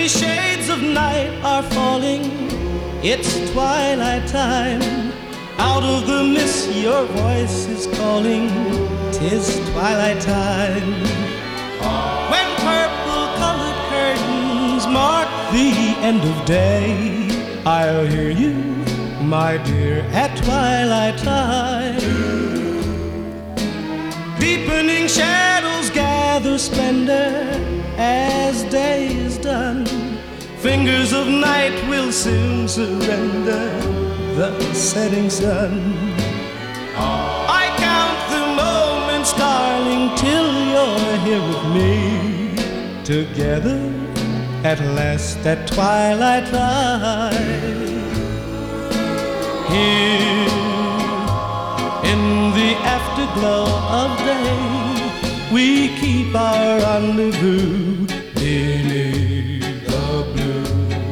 many shades of night are falling. It's twilight time. Out of the mist your voice is calling. 'Tis twilight time. When purple-colored curtains mark the end of day, I'll hear you, my dear, at twilight time. Deepening shadows gather splendor as day is done. Fingers of night will soon surrender the setting sun. I count the moments, darling, till you're here with me. Together at last at twilight time. Here in the afterglow of day, we keep our rendezvous beneath the blue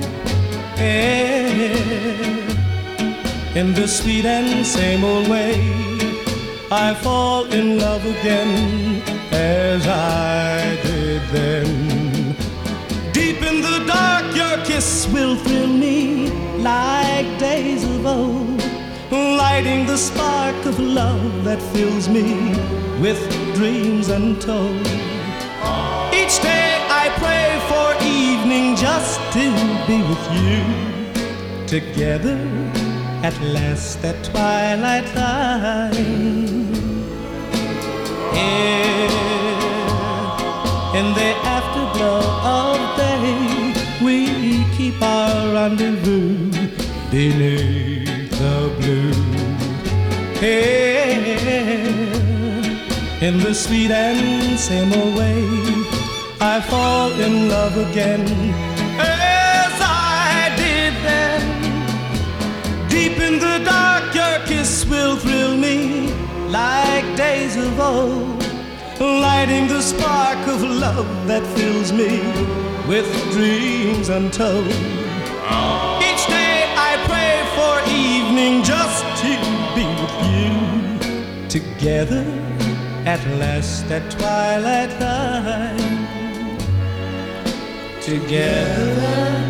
air. In the sweet and same old way, I fall in love again as I did then. Deep in the dark, your kiss will thrill me like days of old, lighting the spark of love that fills me with dreams untold. Each day I pray for evening just to be with you. Together at last at twilight time. In the afterglow of day, we keep our rendezvous beneath the blue air. In the sweet and same old way, I fall in love again as I did then. Deep in the dark, your kiss will thrill me like days of old, lighting the spark of love that fills me with dreams untold. Each day I pray for evening just to be with you. Together at last at twilight time. Together